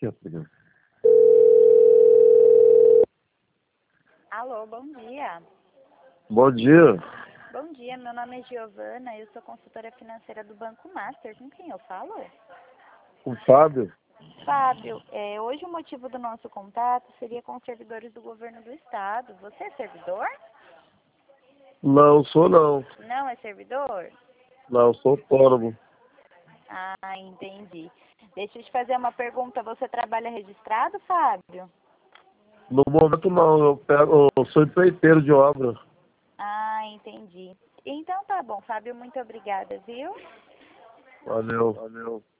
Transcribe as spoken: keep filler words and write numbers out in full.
quieto, né? Alô, bom dia. Bom dia. Bom dia, meu nome é Giovana, eu sou consultora financeira do Banco Master. Com quem eu falo? O Fábio? Fábio, é, hoje o motivo do nosso contato seria com os servidores do governo do estado. Você é servidor? Não, sou não. Não é servidor? Não, sou autônomo. Ah, entendi. Deixa eu te fazer uma pergunta. Você trabalha registrado, Fábio? No momento não, eu pego, eu sou empreiteiro de obra. Ah, entendi. Então tá bom, Fábio, muito obrigada, viu? Valeu. Valeu.